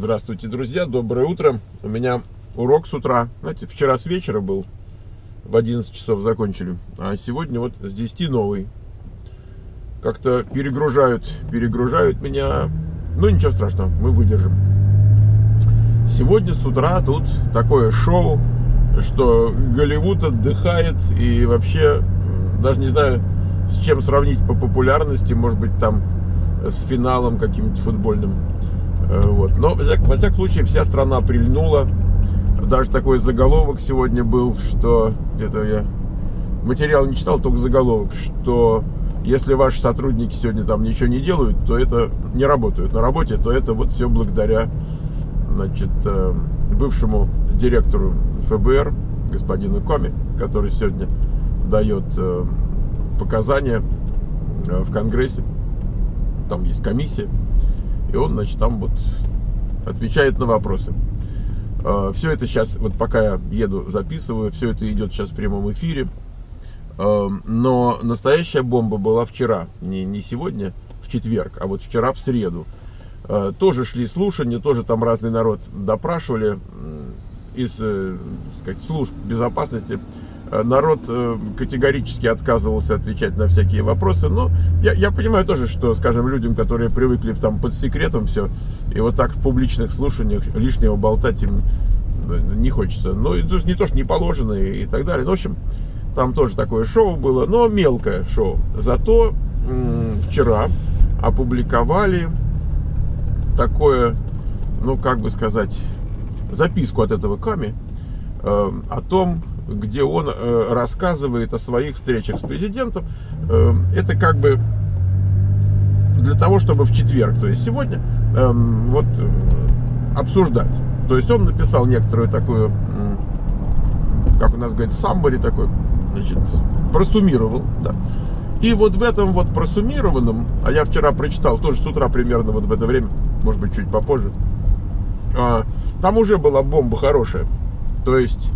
Здравствуйте, друзья, доброе утро. У меня урок с утра. Знаете, вчера с вечера был, в 11 часов закончили, а сегодня вот с 10 новый. Как-то перегружают меня. Ну, ничего страшного, мы выдержим. Сегодня с утра тут такое шоу, что Голливуд отдыхает, и вообще, даже не знаю, с чем сравнить по популярности, может быть, там с финалом каким-нибудь футбольным. Вот. Но, во всяком случае, вся страна прильнула. Даже такой заголовок сегодня был, что где-то я материал не читал, только заголовок, что если ваши сотрудники сегодня там ничего не делают, то это не работают на работе, то это вот все благодаря, значит, бывшему директору ФБР, господину Коми, который сегодня дает показания в Конгрессе. Там есть комиссия. И он, значит, там вот отвечает на вопросы. Все это сейчас, вот пока я еду, записываю, все это идет сейчас в прямом эфире. Но настоящая бомба была вчера, не сегодня, в четверг, а вот вчера в среду. Тоже шли слушания, тоже там разный народ допрашивали из, так сказать, служб безопасности. Народ категорически отказывался отвечать на всякие вопросы. Но я понимаю тоже, что, скажем, людям, которые привыкли там под секретом все, и вот так в публичных слушаниях лишнего болтать им не хочется. Ну, не то, что не положено и так далее. Ну, в общем, там тоже такое шоу было, но мелкое шоу. Зато вчера опубликовали такое, ну, как бы сказать, записку от этого Коми о том, где он рассказывает о своих встречах с президентом. Это как бы для того, чтобы в четверг, то есть сегодня, вот обсуждать. То есть он написал некоторую такую, как у нас говорят, самбари такой, значит, просуммировал, да. И вот в этом вот просуммированном, а я вчера прочитал тоже с утра примерно вот в это время, может быть чуть попозже, там уже была бомба хорошая. То есть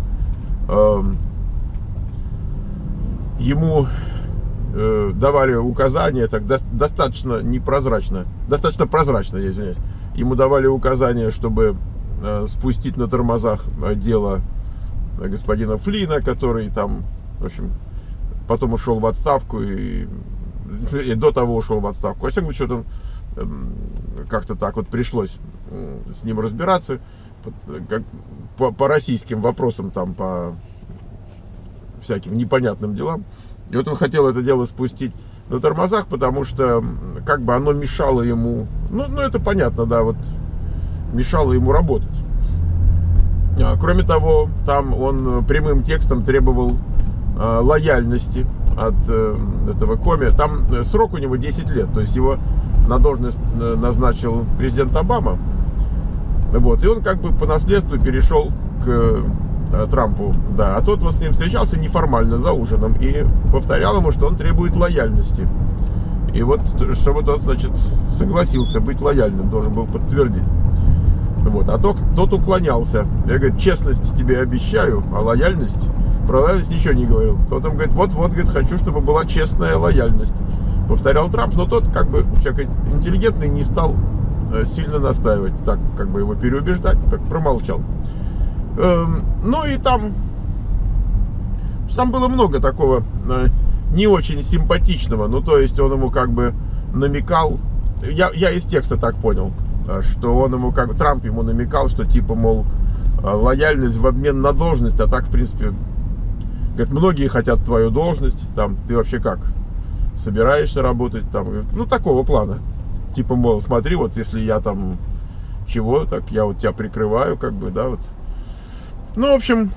ему давали указания, так достаточно непрозрачно, достаточно прозрачно, я извиняюсь. Ему давали указания, чтобы спустить на тормозах дело господина Флина, который там, в общем, потом ушел в отставку и до того ушел в отставку. Во всяком случае, как-то так вот пришлось с ним разбираться по российским вопросам, там, по всяким непонятным делам. И вот он хотел это дело спустить на тормозах, потому что как бы оно мешало ему, ну это понятно, да, вот мешало ему работать. Кроме того, там он прямым текстом требовал лояльности от этого Коми. Там срок у него 10 лет, то есть его на должность назначил президент Обама. Вот, и он как бы по наследству перешел к Трампу, да, а тот вот с ним встречался неформально за ужином и повторял ему, что он требует лояльности. И вот, чтобы тот, значит, согласился быть лояльным, должен был подтвердить. Вот, а тот уклонялся. Я, говорю, честность тебе обещаю, а лояльность, про лояльность ничего не говорил. Тот ему говорит, вот, говорит, хочу, чтобы была честная лояльность. Повторял Трамп, но тот, как бы, человек интеллигентный, не стал сильно настаивать, так, как бы его переубеждать, так промолчал. Ну и там было много такого не очень симпатичного, ну то есть он ему как бы намекал, я из текста так понял, что он ему, как Трамп ему намекал, что типа, мол, лояльность в обмен на должность, а так, в принципе, говорит, многие хотят твою должность, там, ты вообще как, собираешься работать, там, ну такого плана. Типа, мол, смотри, вот если я там чего, так я вот тебя прикрываю, как бы, да, вот. Ну, в общем,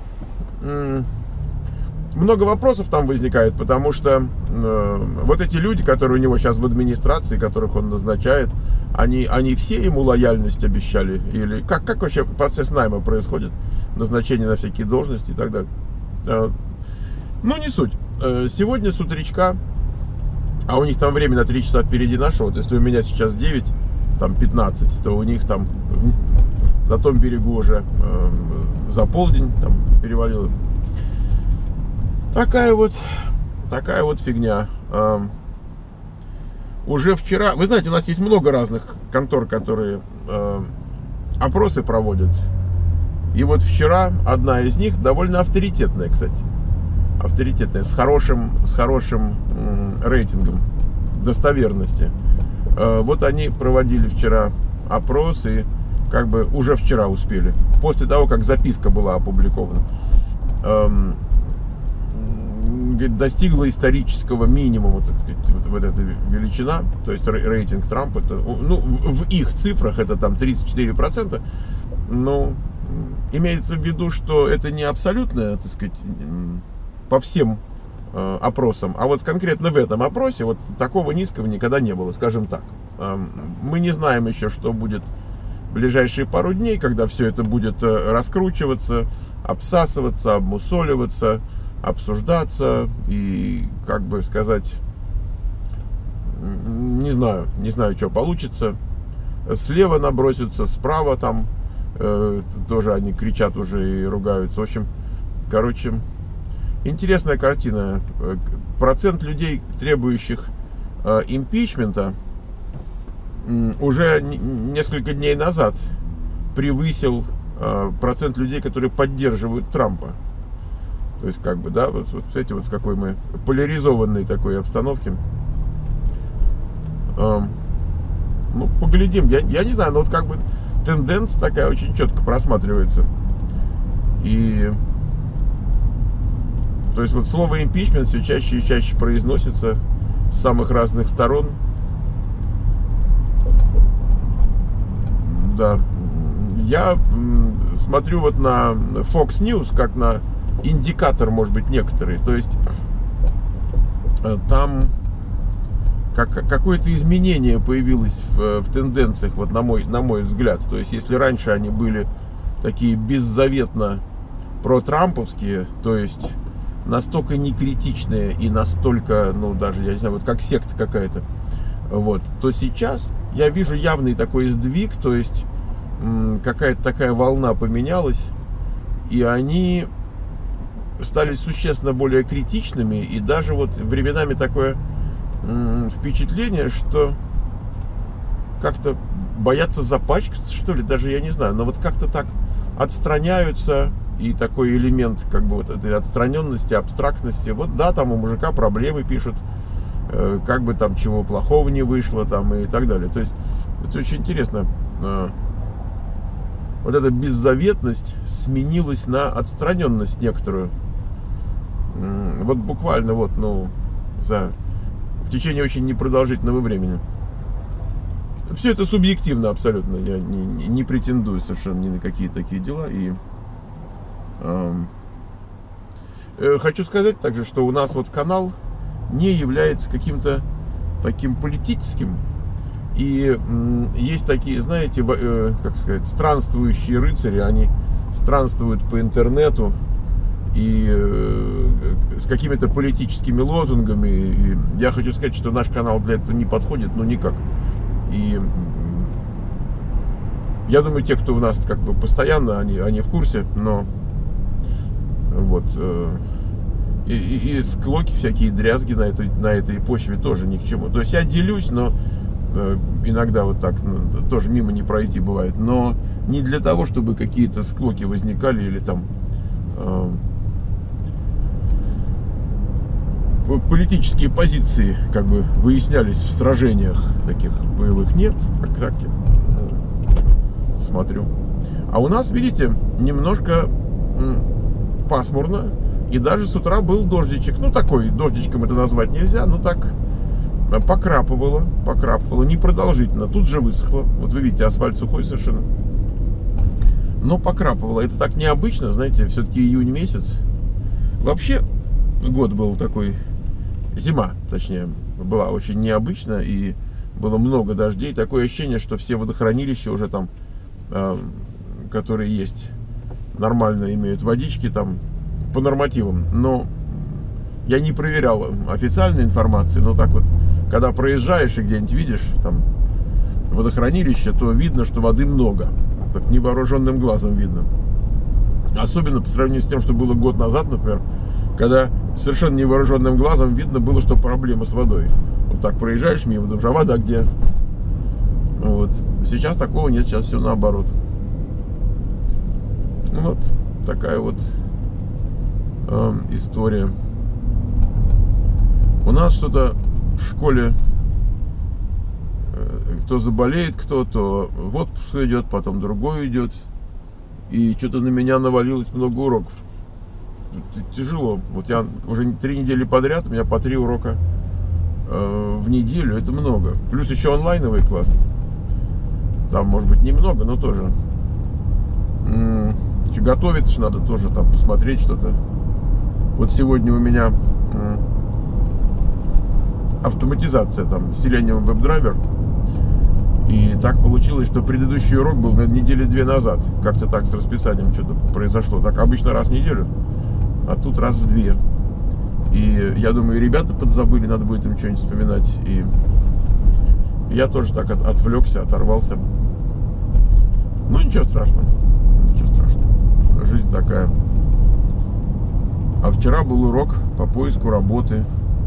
много вопросов там возникает, потому что вот эти люди, которые у него сейчас в администрации, которых он назначает, они все ему лояльность обещали? Или как вообще процесс найма происходит? Назначение на всякие должности и так далее. Ну, не суть. Сегодня с утречка, а у них там время на 3 часа впереди нашего. Вот если у меня сейчас 9, там 15, то у них там на том берегу уже за полдень там перевалило. Такая вот фигня. Уже вчера, вы знаете, у нас есть много разных контор, которые опросы проводят. И вот вчера одна из них, довольно авторитетная, кстати, авторитетная, с хорошим рейтингом достоверности. Вот они проводили вчера опрос и как бы уже вчера успели, после того, как записка была опубликована, достигла исторического минимума, так сказать, вот эта величина, то есть рейтинг Трампа, это, ну, в их цифрах это там 34%, но имеется в виду, что это не абсолютное, так сказать, по всем опросам, а вот конкретно в этом опросе вот такого низкого никогда не было, скажем так. Мы не знаем еще, что будет в ближайшие пару дней, когда все это будет раскручиваться, обсасываться, обмусоливаться, обсуждаться и, как бы сказать, не знаю, что получится. Слева набросятся, справа там тоже они кричат уже и ругаются. В общем, короче, интересная картина. Процент людей, требующих импичмента, уже несколько дней назад превысил процент людей, которые поддерживают Трампа. То есть, как бы, да, вот эти вот в какой мы поляризованной такой обстановке. Ну, поглядим. Я не знаю, но вот как бы тенденция такая очень четко просматривается. И то есть вот слово импичмент все чаще и чаще произносится с самых разных сторон. Да. Я смотрю вот на Fox News как на индикатор, может быть, некоторые. То есть там какое-то изменение появилось в тенденциях, вот на мой взгляд. То есть если раньше они были такие беззаветно протрамповские, то есть настолько некритичные и настолько, ну даже, я не знаю, вот как секта какая-то, вот, то сейчас я вижу явный такой сдвиг, то есть какая-то такая волна поменялась, и они стали существенно более критичными, и даже вот временами такое впечатление, что как-то боятся запачкаться, что ли, даже я не знаю, но вот как-то так отстраняются, и такой элемент как бы вот этой отстраненности, абстрактности. Вот да, там у мужика проблемы пишут, как бы там чего плохого не вышло там и так далее. То есть это очень интересно. Вот эта беззаветность сменилась на отстраненность некоторую. Вот буквально вот, ну, в течение очень непродолжительного времени. Все это субъективно абсолютно. Я не претендую совершенно ни на какие такие дела. И хочу сказать также, что у нас вот канал не является каким-то таким политическим. И есть такие, знаете, как сказать, странствующие рыцари. Они странствуют по интернету и с какими-то политическими лозунгами. И я хочу сказать, что наш канал для этого не подходит, ну никак. И я думаю, те, кто у нас как бы постоянно, они в курсе, но вот и склоки всякие, дрязги на этой почве тоже ни к чему. То есть я делюсь, но иногда вот так тоже мимо не пройти бывает, но не для того, чтобы какие-то склоки возникали или там политические позиции как бы выяснялись в сражениях таких боевых. Нет, так смотрю. А у нас, видите, немножко пасмурно, и даже с утра был дождичек. Ну, такой, дождичком это назвать нельзя, но так покрапывало, непродолжительно. Тут же высохло. Вот вы видите, асфальт сухой совершенно. Но покрапывало. Это так необычно, знаете, все-таки июнь месяц. Вообще, год был такой, зима, точнее, была очень необычна, и было много дождей. Такое ощущение, что все водохранилища уже там, которые есть, нормально имеют водички там по нормативам. Но я не проверял официальной информации, но так вот, когда проезжаешь и где-нибудь видишь там водохранилище, то видно, что воды много. Так невооруженным глазом видно. Особенно по сравнению с тем, что было год назад, например, когда совершенно невооруженным глазом видно было, что проблема с водой. Вот так проезжаешь мимо, думаешь, а вода где? Вот. Сейчас такого нет, сейчас все наоборот. Вот такая вот история. У нас что-то в школе, кто заболеет, кто-то в отпуск идет, потом другой идет. И что-то на меня навалилось много уроков. Тяжело. Вот я уже 3 недели подряд, у меня по 3 урока в неделю, это много. Плюс еще онлайновый класс. Там, может быть, немного, но тоже. Готовиться надо тоже, там, посмотреть что-то. Вот сегодня у меня автоматизация, там, Selenium WebDriver. И так получилось, что предыдущий урок был на недели 2 назад. Как-то так с расписанием что-то произошло. Так обычно раз в неделю, а тут раз в 2. И я думаю, и ребята подзабыли, надо будет им что-нибудь вспоминать. И я тоже так отвлекся, оторвался. Ну, ничего страшного. Ничего страшного. Жизнь такая. А вчера был урок по поиску работы.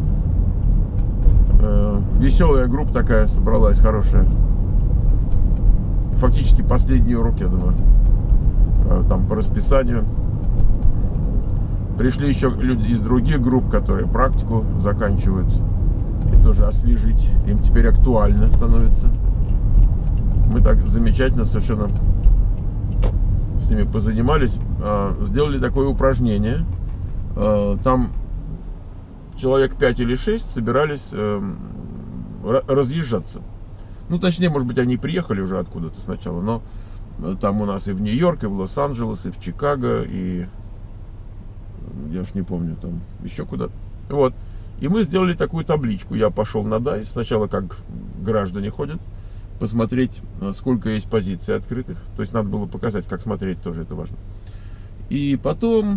Веселая группа такая собралась, хорошая. Фактически последний урок, я думаю. Там по расписанию. Пришли еще люди из других групп, которые практику заканчивают. И тоже освежить. Им теперь актуально становится. Мы так замечательно совершенно с ними позанимались. Сделали такое упражнение. Там человек 5 или 6 собирались разъезжаться. Ну, точнее, может быть, они приехали уже откуда-то сначала, но там у нас и в Нью-Йорк, и в Лос-Анджелес, и в Чикаго, и я уж не помню, там еще куда-то. Вот. И мы сделали такую табличку. Я пошел на DICE, сначала как граждане ходят, посмотреть, сколько есть позиций открытых. То есть надо было показать, как смотреть, тоже это важно. И потом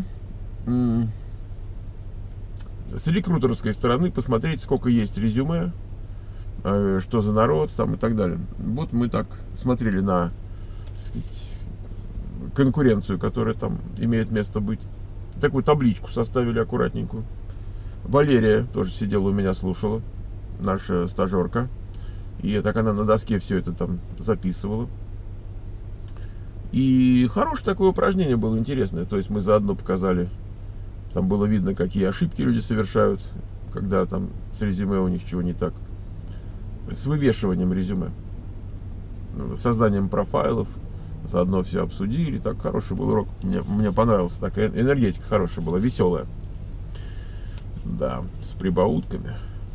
с рекрутерской стороны посмотреть, сколько есть резюме, что за народ там и так далее. Вот мы так смотрели на, так сказать, конкуренцию, которая там имеет место быть. Такую табличку составили аккуратненькую. Валерия тоже сидела у меня, слушала, наша стажерка. И так она на доске все это там записывала. И хорошее такое упражнение было, интересное. То есть мы заодно показали, там было видно, какие ошибки люди совершают, когда там с резюме у них чего не так. С вывешиванием резюме, созданием профайлов, заодно все обсудили. Так, хороший был урок, мне понравился. Такая энергетика хорошая была, веселая. Да, с прибаутками.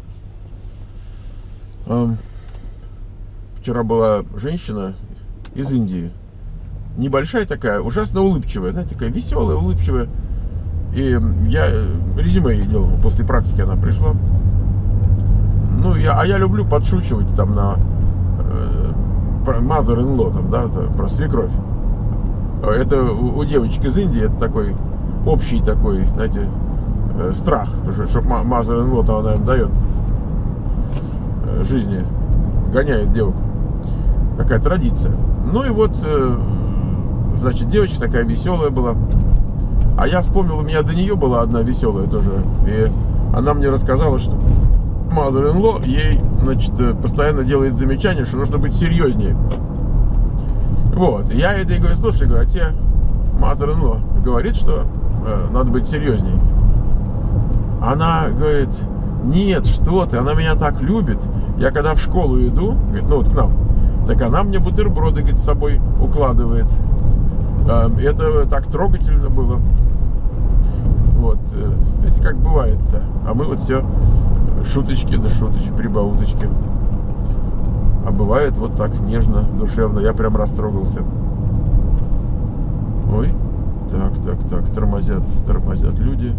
Вчера была женщина из Индии. Небольшая такая, ужасно улыбчивая, знаете, такая веселая, улыбчивая. И я резюме ей делал, после практики она пришла. Ну, я люблю подшучивать там на про mother-in-law, там, да, про свекровь. Это у девочек из Индии это такой общий такой, знаете, страх, чтобы mother-in-law-то она им дает жизни, гоняет девок. Такая традиция. Ну и вот, значит, девочка такая веселая была. А я вспомнил, у меня до нее была одна веселая тоже. И она мне рассказала, что mother-in-law ей, значит, постоянно делает замечание, что нужно быть серьезнее. Вот. И я ей говорю, слушай, говорю, а тебе mother-in-law говорит, что надо быть серьезнее. Она говорит, нет, что ты, она меня так любит. Я когда в школу иду, говорит, ну вот к нам, так она мне бутерброды, говорит, с собой укладывает. Это так трогательно было. Вот. Видите, как бывает-то. А мы вот все шуточки да шуточки, прибауточки. А бывает вот так нежно, душевно. Я прям растрогался. Ой. Так. Тормозят люди.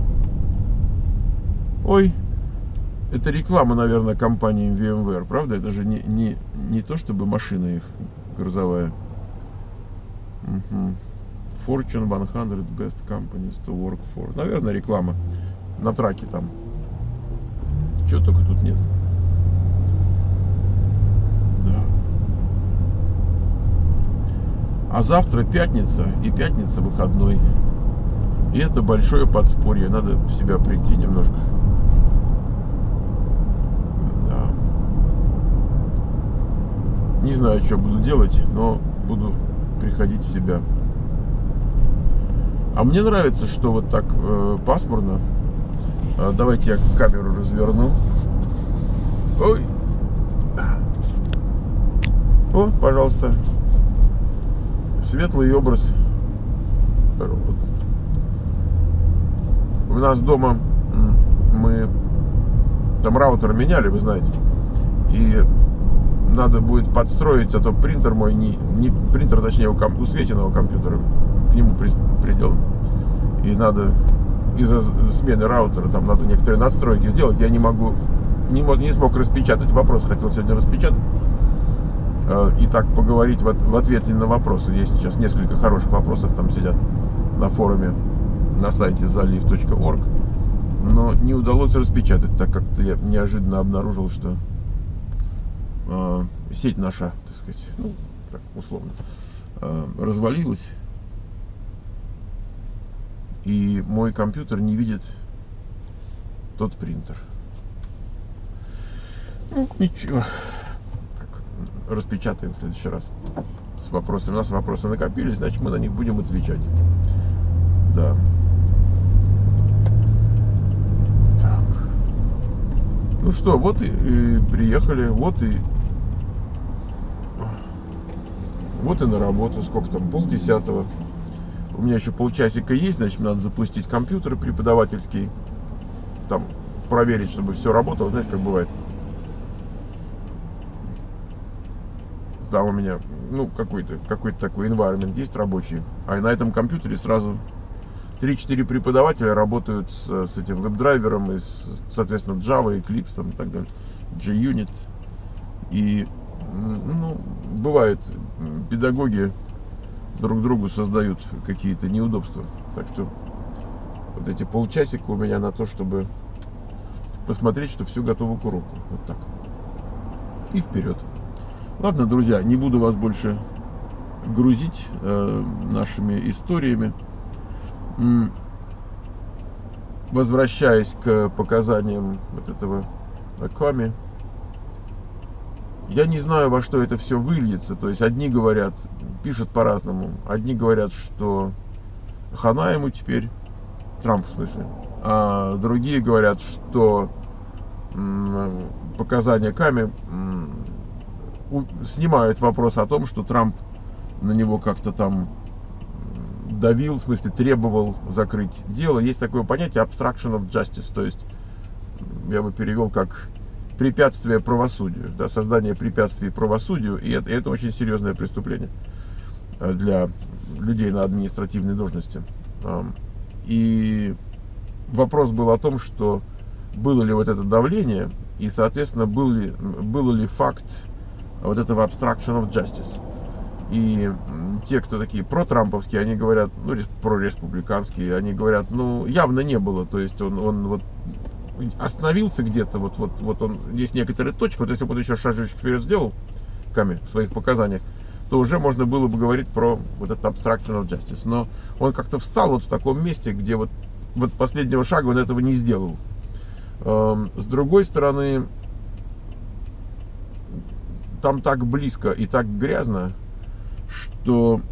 Ой. Это реклама, наверное, компании VMware. Правда? Это же не то, чтобы машина их грузовая. Fortune 100 Best Companies to Work For. Наверное, реклама на траке там. Чего только тут нет. Да. А завтра пятница, и пятница выходной. И это большое подспорье. Надо в себя прийти немножко. Да. Не знаю, что буду делать, но буду приходить в себя. А мне нравится, что вот так пасмурно. Давайте я камеру разверну. Ой. О, пожалуйста. Светлый образ. У нас дома мы там раутер меняли, вы знаете. И надо будет подстроить, а то принтер мой, не принтер, точнее, у Светиного компьютера, к нему приделан. И надо из-за смены раутера, там надо некоторые настройки сделать. Я не смог распечатать вопрос, хотел сегодня распечатать. И так поговорить в ответе на вопросы. Есть сейчас несколько хороших вопросов, там сидят на форуме на сайте zaliv.org. Но не удалось распечатать, так как я неожиданно обнаружил, что сеть наша, так сказать, ну, так, условно, развалилась. И мой компьютер не видит тот принтер. Ну, ничего. Распечатаем в следующий раз с вопросами. У нас вопросы накопились, значит, мы на них будем отвечать. Да. Так. Ну что, вот и приехали, вот и на работу. Сколько там? 9:30. У меня еще полчасика есть, значит, надо запустить компьютер преподавательский. Там проверить, чтобы все работало. Знаете, как бывает. Там у меня, ну, какой-то такой environment есть рабочий. А на этом компьютере сразу 3-4 преподавателя работают с этим веб-драйвером, и соответственно, Java, Eclipse там, и так далее, JUnit. И, ну, бывает, педагоги друг другу создают какие-то неудобства. Так что вот эти полчасика у меня на то, чтобы посмотреть, что все готово к уроку. Вот так. И вперед. Ладно, друзья, не буду вас больше грузить нашими историями. Возвращаясь к показаниям вот этого Аками, я не знаю, во что это все выльется. То есть одни говорят, пишут по-разному. Одни говорят, что хана ему теперь, Трамп в смысле, а другие говорят, что показания Аками снимают вопрос о том, что Трамп на него как-то там давил, в смысле требовал закрыть дело. Есть такое понятие obstruction of justice, то есть я бы перевел как препятствие правосудию, да, создание препятствий правосудию, и это очень серьезное преступление для людей на административной должности. И вопрос был о том, что было ли вот это давление, и, соответственно, было ли факт вот этого obstruction of justice. И те, кто такие протрамповские, они говорят, ну, прореспубликанские, они говорят, ну, явно не было. То есть он вот остановился где-то, вот он, есть некоторые точки, вот если бы он еще шажочек вперед сделал, Ками, в своих показаниях, то уже можно было бы говорить про вот этот obstruction of justice. Но он как-то встал вот в таком месте, где вот последнего шага он этого не сделал. С другой стороны, там так близко и так грязно, что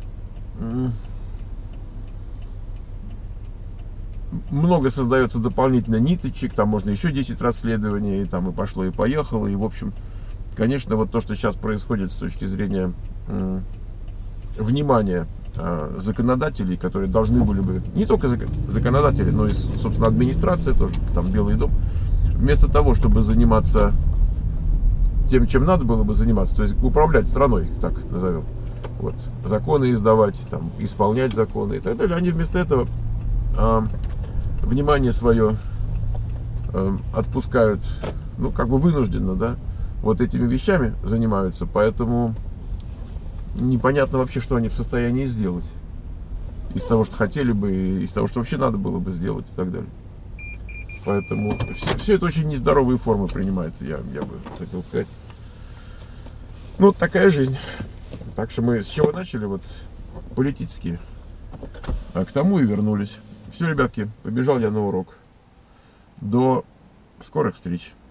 много создается дополнительно ниточек, там можно еще 10 расследований, и там и пошло, и поехало, и в общем, конечно, вот то, что сейчас происходит с точки зрения внимания законодателей, которые должны были бы, не только законодатели, но и, собственно, администрация тоже, там Белый дом, вместо того, чтобы заниматься тем, чем надо было бы заниматься, то есть управлять страной, так назовем, вот, законы издавать, там, исполнять законы и так далее, они вместо этого внимание свое отпускают, ну, как бы вынужденно, да, вот этими вещами занимаются, поэтому непонятно вообще, что они в состоянии сделать из того, что хотели бы, из того, что вообще надо было бы сделать и так далее. Поэтому все это очень нездоровые формы принимает, я бы хотел сказать. Ну, такая жизнь. Так что мы с чего начали, вот, политически, а к тому и вернулись. Все, ребятки, побежал я на урок. До скорых встреч.